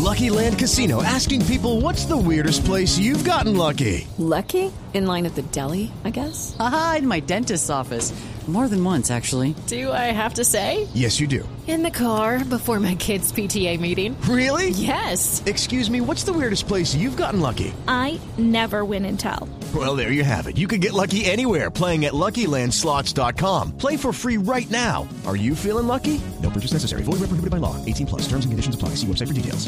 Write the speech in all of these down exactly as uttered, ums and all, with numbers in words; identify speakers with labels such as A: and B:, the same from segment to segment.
A: Lucky Land Casino, asking people, what's the weirdest place you've gotten lucky?
B: Lucky? In line at the deli, I guess?
C: Aha, in my dentist's office. More than once, actually.
B: Do I have to say?
A: Yes, you do.
B: In the car before my kids' P T A meeting.
A: Really?
B: Yes.
A: Excuse me, what's the weirdest place you've gotten lucky?
D: I never win and tell.
A: Well, there you have it. You can get lucky anywhere, playing at Lucky Land Slots dot com. Play for free right now. Are you feeling lucky? No purchase necessary. Void where prohibited by law. eighteen plus. Terms and conditions apply. See website for details.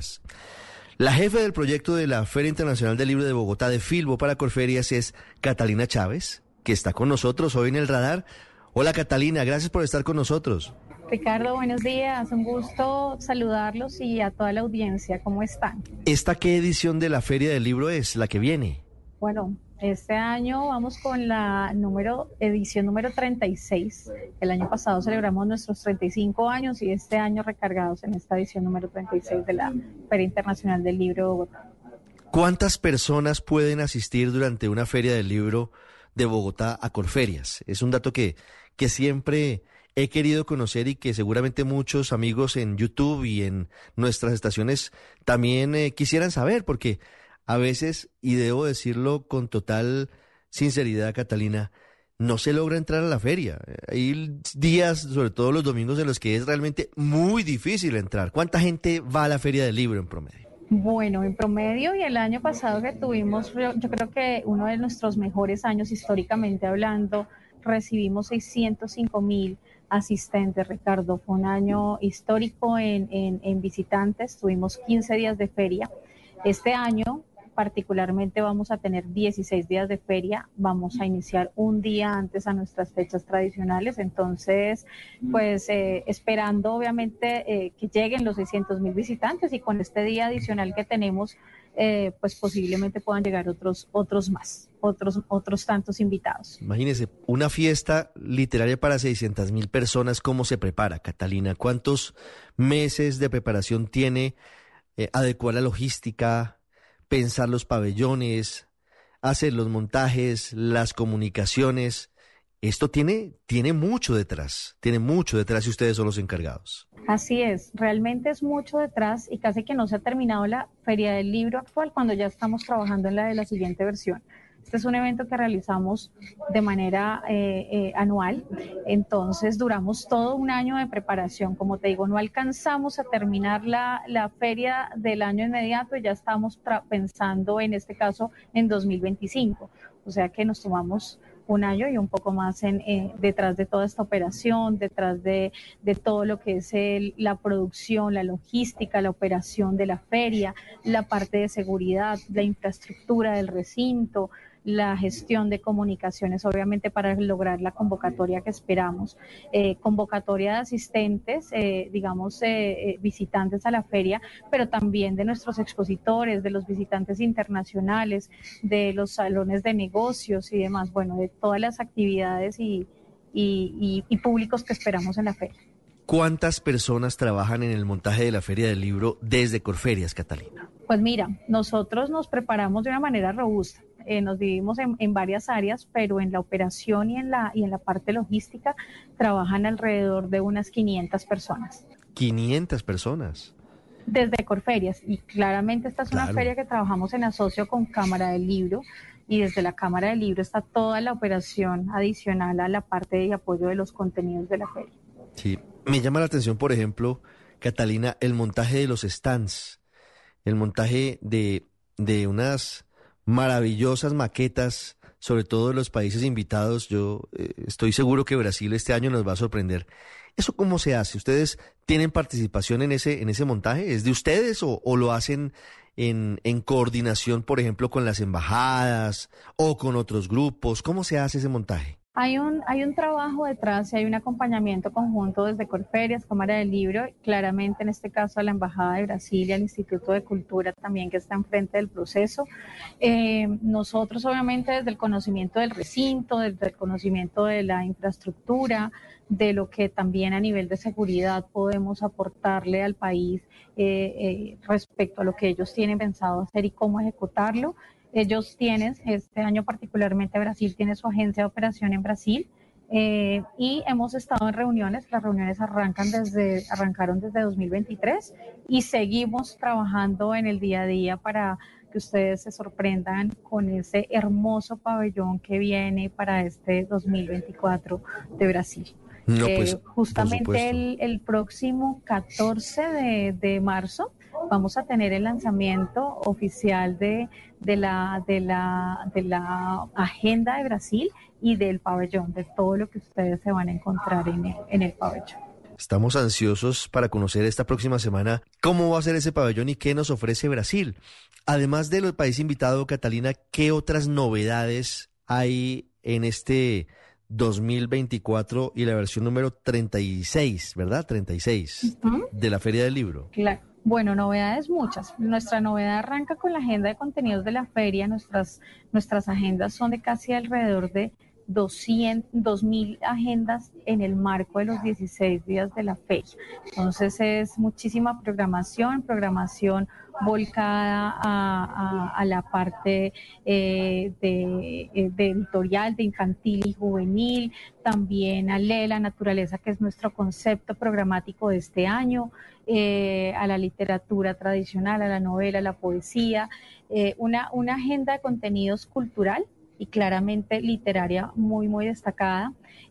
E: La jefa del proyecto de la Feria Internacional del Libro de Bogotá de Filbo para Corferias es Catalina Chávez, que está con nosotros hoy en el radar. Hola Catalina, gracias por estar con nosotros.
F: Ricardo, buenos días, un gusto saludarlos y a toda la audiencia, ¿cómo están?
E: ¿Esta qué edición de la Feria del Libro es, la que viene?
F: Bueno, este año vamos con la número edición número treinta y seis. El año pasado celebramos nuestros treinta y cinco años y este año recargados en esta edición número treinta y seis de la Feria Internacional del Libro de Bogotá.
E: ¿Cuántas personas pueden asistir durante una Feria del Libro de Bogotá a Corferias? Es un dato que, que siempre he querido conocer y que seguramente muchos amigos en YouTube y en nuestras estaciones también eh, quisieran saber, porque a veces, y debo decirlo con total sinceridad, Catalina, no se logra entrar a la feria. Hay días, sobre todo los domingos, en los que es realmente muy difícil entrar. ¿Cuánta gente va a la Feria del Libro en promedio?
F: Bueno, en promedio, y el año pasado que tuvimos, yo, yo creo que uno de nuestros mejores años históricamente hablando, recibimos seiscientos cinco mil asistentes, Ricardo. Fue un año histórico en, en, en visitantes, tuvimos quince días de feria. Este año particularmente vamos a tener dieciséis días de feria, vamos a iniciar un día antes a nuestras fechas tradicionales, entonces pues eh, esperando obviamente eh, que lleguen los seiscientos mil visitantes y con este día adicional que tenemos eh, pues posiblemente puedan llegar otros otros más, otros otros tantos invitados.
E: Imagínese, una fiesta literaria para seiscientas mil personas, ¿cómo se prepara, Catalina? ¿Cuántos meses de preparación tiene eh, adecuar la logística, pensar los pabellones, hacer los montajes, las comunicaciones? Esto tiene, tiene mucho detrás, tiene mucho detrás y ustedes son los encargados.
F: Así es, realmente es mucho detrás y casi que no se ha terminado la Feria del Libro actual cuando ya estamos trabajando en la de la siguiente versión. Este es un evento que realizamos de manera eh, eh, anual, entonces duramos todo un año de preparación. Como te digo, no alcanzamos a terminar la, la feria del año inmediato y ya estamos tra- pensando en este caso en dos mil veinticinco, o sea que nos tomamos un año y un poco más en, eh, detrás de toda esta operación, detrás de, de todo lo que es el, la producción, la logística, la operación de la feria, la parte de seguridad, la infraestructura del recinto, la gestión de comunicaciones, obviamente para lograr la convocatoria que esperamos, eh, convocatoria de asistentes, eh, digamos, eh, eh, visitantes a la feria, pero también de nuestros expositores, de los visitantes internacionales, de los salones de negocios y demás, bueno, de todas las actividades y, y, y, y públicos que esperamos en la feria.
E: ¿Cuántas personas trabajan en el montaje de la Feria del Libro desde Corferias, Catalina?
F: Pues mira, nosotros nos preparamos de una manera robusta. Eh, nos dividimos en, en varias áreas, pero en la operación y en la, y en la parte logística trabajan alrededor de unas quinientas personas.
E: quinientas personas.
F: Desde Corferias, y claramente esta es
E: Claro.
F: una feria que trabajamos en asocio con Cámara del Libro, y desde la Cámara del Libro está toda la operación adicional a la parte de apoyo de los contenidos de la feria.
E: Sí, me llama la atención, por ejemplo, Catalina, el montaje de los stands, el montaje de, de unas maravillosas maquetas, sobre todo de los países invitados. Yo eh, estoy seguro que Brasil este año nos va a sorprender. ¿Eso cómo se hace? ¿Ustedes tienen participación en ese, en ese montaje? ¿Es de ustedes o, o lo hacen en, en coordinación, por ejemplo, con las embajadas o con otros grupos? ¿Cómo se hace ese montaje?
F: Hay un, hay un trabajo detrás y hay un acompañamiento conjunto desde Corferias, Cámara del Libro, claramente en este caso a la Embajada de Brasil y al Instituto de Cultura también que está enfrente del proceso. Eh, nosotros obviamente desde el conocimiento del recinto, desde el conocimiento de la infraestructura, de lo que también a nivel de seguridad podemos aportarle al país eh, eh, respecto a lo que ellos tienen pensado hacer y cómo ejecutarlo. Ellos tienen, este año particularmente Brasil tiene su agencia de operación en Brasil, Eh, y hemos estado en reuniones, las reuniones arrancan desde, arrancaron desde dos mil veintitrés y seguimos trabajando en el día a día para que ustedes se sorprendan con ese hermoso pabellón que viene para este dos mil veinticuatro de Brasil.
E: No, pues,
F: eh, justamente el, el próximo catorce de, de marzo vamos a tener el lanzamiento oficial de, de, la, de, la, de la agenda de Brasil y del pabellón, de todo lo que ustedes se van a encontrar en el, en el pabellón.
E: Estamos ansiosos para conocer esta próxima semana cómo va a ser ese pabellón y qué nos ofrece Brasil. Además del país invitado, Catalina, ¿qué otras novedades hay en este dos mil veinticuatro y la versión número treinta y seis, ¿verdad? treinta y seis uh-huh. de la Feria del Libro.
F: Claro. Bueno, novedades muchas. Nuestra novedad arranca con la agenda de contenidos de la feria. Nuestras, nuestras agendas son de casi alrededor de doscientos, dos mil agendas en el marco de los dieciséis días de la feria. Entonces es muchísima programación, programación volcada a, a, a la parte eh, de, de editorial, de infantil y juvenil, también a Lee la Naturaleza, que es nuestro concepto programático de este año, eh, a la literatura tradicional, a la novela, a la poesía, eh, una, una agenda de contenidos cultural y claramente literaria muy, muy destacada,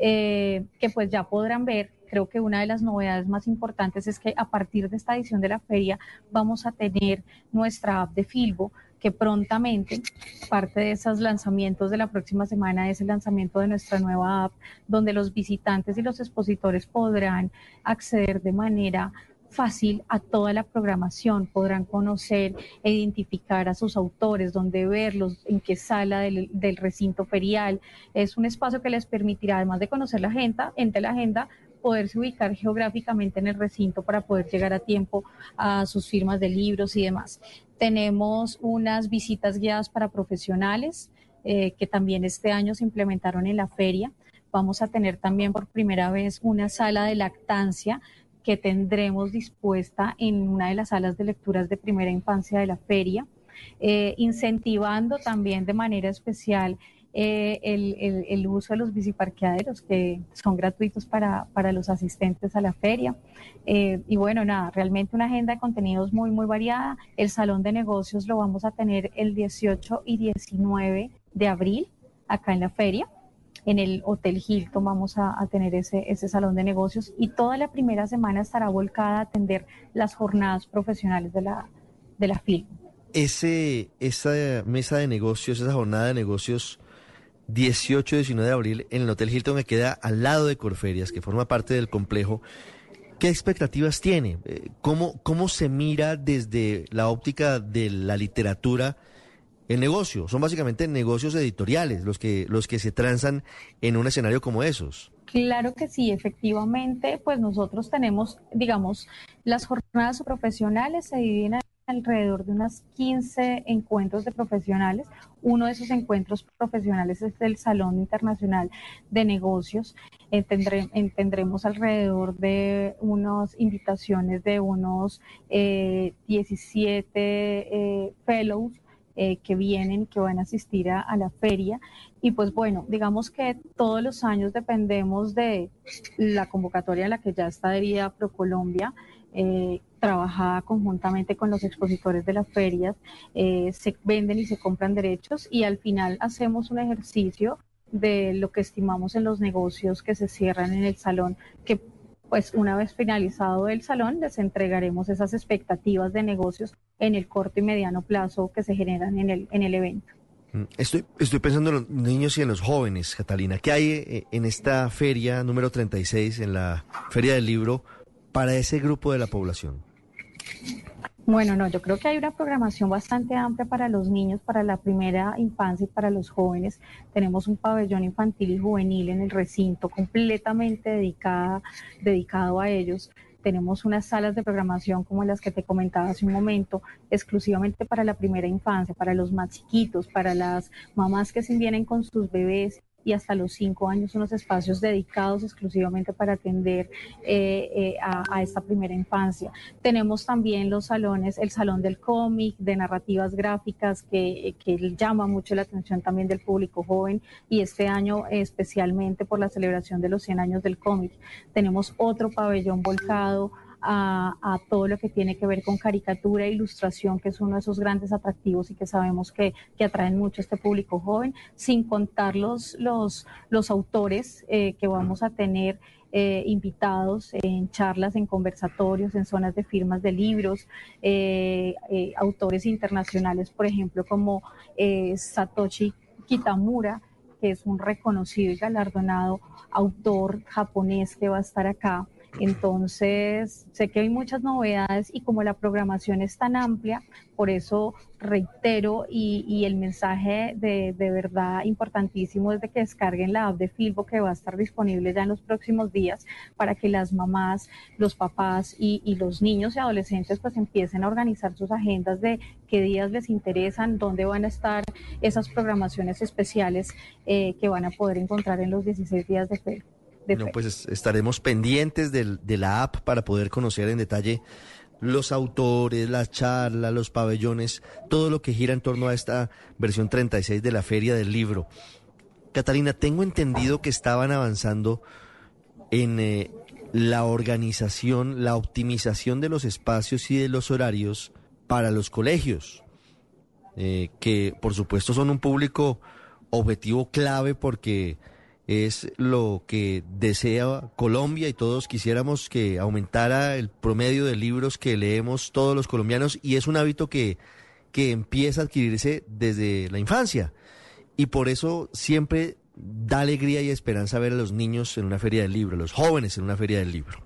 F: eh, que pues ya podrán ver. Creo que una de las novedades más importantes es que a partir de esta edición de la feria vamos a tener nuestra app de Filbo, que prontamente, parte de esos lanzamientos de la próxima semana es el lanzamiento de nuestra nueva app, donde los visitantes y los expositores podrán acceder de manera fácil a toda la programación, podrán conocer e identificar a sus autores, dónde verlos, en qué sala del, del recinto ferial. Es un espacio que les permitirá, además de conocer la agenda, entre la agenda, poderse ubicar geográficamente en el recinto para poder llegar a tiempo a sus firmas de libros y demás. Tenemos unas visitas guiadas para profesionales eh, que también este año se implementaron en la feria. Vamos a tener también por primera vez una sala de lactancia que tendremos dispuesta en una de las salas de lecturas de primera infancia de la feria, eh, incentivando también de manera especial eh, el, el, el uso de los biciparqueaderos, que son gratuitos para, para los asistentes a la feria. Eh, y bueno, nada, realmente una agenda de contenidos muy, muy variada. El salón de negocios lo vamos a tener el dieciocho y diecinueve de abril acá en la feria. En el Hotel Hilton vamos a, a tener ese, ese salón de negocios y toda la primera semana estará volcada a atender las jornadas profesionales de la, de la Filbo.
E: Ese, esa mesa de negocios, esa jornada de negocios dieciocho y diecinueve de abril en el Hotel Hilton, que queda al lado de Corferias, que forma parte del complejo, ¿qué expectativas tiene? ¿Cómo, cómo se mira desde la óptica de la literatura el negocio? Son básicamente negocios editoriales los que, los que se transan en un escenario como esos.
F: Claro que sí, efectivamente, pues nosotros tenemos, digamos, las jornadas profesionales se dividen alrededor de unas quince encuentros de profesionales. Uno de esos encuentros profesionales es el Salón Internacional de Negocios. Eh, tendré, eh, tendremos alrededor de unas invitaciones de unos eh, diecisiete eh, fellows Eh, que vienen, que van a asistir a, a la feria. Y pues bueno, digamos que todos los años dependemos de la convocatoria a la que ya está adherida ProColombia, eh, trabajada conjuntamente con los expositores de las ferias, eh, se venden y se compran derechos y al final hacemos un ejercicio de lo que estimamos en los negocios que se cierran en el salón, que pues una vez finalizado el salón les entregaremos esas expectativas de negocios en el corto y mediano plazo que se generan en el, en el evento.
E: Estoy, estoy pensando en los niños y en los jóvenes, Catalina. ¿Qué hay en esta feria número treinta y seis, en la Feria del Libro, para ese grupo de la población?
F: Bueno, no, yo creo que hay una programación bastante amplia para los niños, para la primera infancia y para los jóvenes. Tenemos un pabellón infantil y juvenil en el recinto completamente dedicada, dedicado a ellos. Tenemos unas salas de programación como las que te comentaba hace un momento, exclusivamente para la primera infancia, para los más chiquitos, para las mamás que se vienen con sus bebés y hasta los cinco años unos espacios dedicados exclusivamente para atender eh, eh, a, a esta primera infancia. Tenemos también los salones, el salón del cómic, de narrativas gráficas que, que llama mucho la atención también del público joven, y este año especialmente por la celebración de los cien años del cómic. Tenemos otro pabellón volcado A, a todo lo que tiene que ver con caricatura e ilustración, que es uno de esos grandes atractivos y que sabemos que, que atraen mucho a este público joven, sin contar los, los, los autores eh, que vamos a tener eh, invitados en charlas, en conversatorios, en zonas de firmas de libros, eh, eh, autores internacionales, por ejemplo, como eh, Satoshi Kitamura, que es un reconocido y galardonado autor japonés que va a estar acá. Entonces, sé que hay muchas novedades y como la programación es tan amplia, por eso reitero y, y el mensaje de, de verdad importantísimo es de que descarguen la app de Filbo, que va a estar disponible ya en los próximos días, para que las mamás, los papás y, y los niños y adolescentes pues empiecen a organizar sus agendas de qué días les interesan, dónde van a estar esas programaciones especiales eh, que van a poder encontrar en los dieciséis días de feria.
E: No, pues estaremos pendientes del, de la app para poder conocer en detalle los autores, las charlas, los pabellones, todo lo que gira en torno a esta versión treinta y seis de la Feria del Libro. Catalina, tengo entendido que estaban avanzando en eh, la organización, la optimización de los espacios y de los horarios para los colegios, eh, que por supuesto son un público objetivo clave porque es lo que desea Colombia y todos quisiéramos que aumentara el promedio de libros que leemos todos los colombianos, y es un hábito que, que empieza a adquirirse desde la infancia, y por eso siempre da alegría y esperanza ver a los niños en una feria del libro, a los jóvenes en una feria del libro.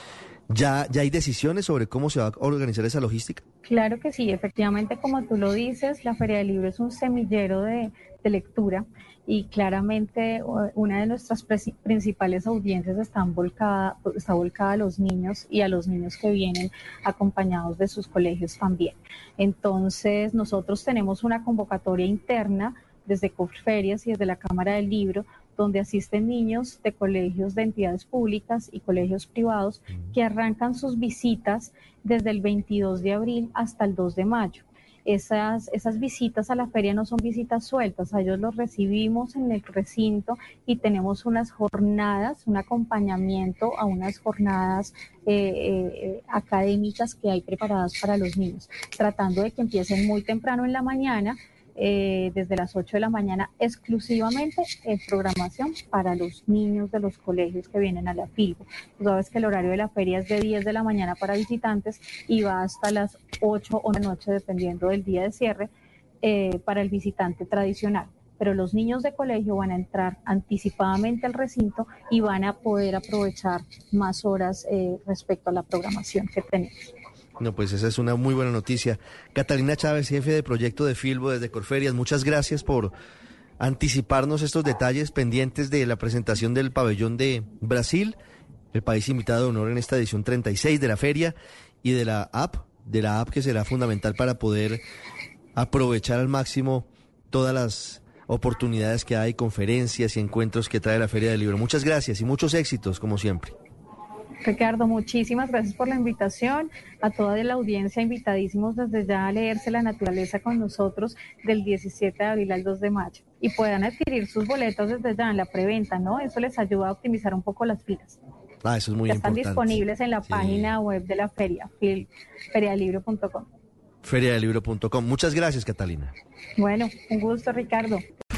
E: ¿Ya, ya hay decisiones sobre cómo se va a organizar esa logística?
F: Claro que sí, efectivamente, como tú lo dices, la Feria del Libro es un semillero de, de lectura, y claramente una de nuestras principales audiencias está volcada, está volcada a los niños y a los niños que vienen acompañados de sus colegios también. Entonces, nosotros tenemos una convocatoria interna desde Corferias y desde la Cámara del Libro, donde asisten niños de colegios de entidades públicas y colegios privados que arrancan sus visitas desde el veintidós de abril hasta el dos de mayo. Esas, esas visitas a la feria no son visitas sueltas, a ellos los recibimos en el recinto y tenemos unas jornadas, un acompañamiento a unas jornadas eh, eh, académicas que hay preparadas para los niños, tratando de que empiecen muy temprano en la mañana, eh, desde las ocho de la mañana, exclusivamente en programación para los niños de los colegios que vienen a la Filbo. Tú sabes que el horario de la feria es de diez de la mañana para visitantes y va hasta las ocho o la noche, dependiendo del día de cierre, eh, para el visitante tradicional. Pero los niños de colegio van a entrar anticipadamente al recinto y van a poder aprovechar más horas eh, respecto a la programación que tenemos.
E: No, pues esa es una muy buena noticia. Catalina Chávez, jefe de proyecto de Filbo desde Corferias, muchas gracias por anticiparnos estos detalles pendientes de la presentación del pabellón de Brasil, el país invitado de honor en esta edición treinta y seis de la feria, y de la app, de la app que será fundamental para poder aprovechar al máximo todas las oportunidades que hay, conferencias y encuentros que trae la Feria del Libro. Muchas gracias y muchos éxitos, como siempre.
F: Ricardo, muchísimas gracias por la invitación. A toda la audiencia, invitadísimos desde ya a leerse La Naturaleza con nosotros del diecisiete de abril al dos de mayo. Y puedan adquirir sus boletos desde ya en la preventa, ¿no? Eso les ayuda a optimizar un poco las filas.
E: Ah, eso es muy
F: ya
E: importante.
F: Están disponibles en la
E: sí.
F: página web de la feria, feria del libro punto com.
E: feria del libro punto com. Muchas gracias, Catalina.
F: Bueno, un gusto, Ricardo.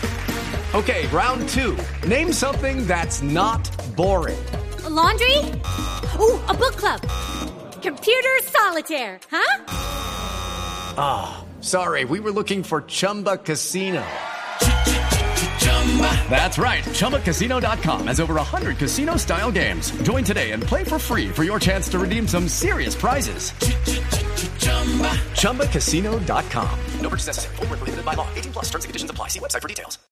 G: Okay, round two. Name something that's not boring.
H: A laundry? Ooh, a book club. Computer solitaire, huh?
G: Ah, oh, sorry, we were looking for Chumba Casino. That's right, Chumba Casino dot com has over one hundred casino-style games. Join today and play for free for your chance to redeem some serious prizes. Chumba Casino dot com. No purchase necessary. Void where prohibited by law. eighteen plus terms and conditions apply. See website for details.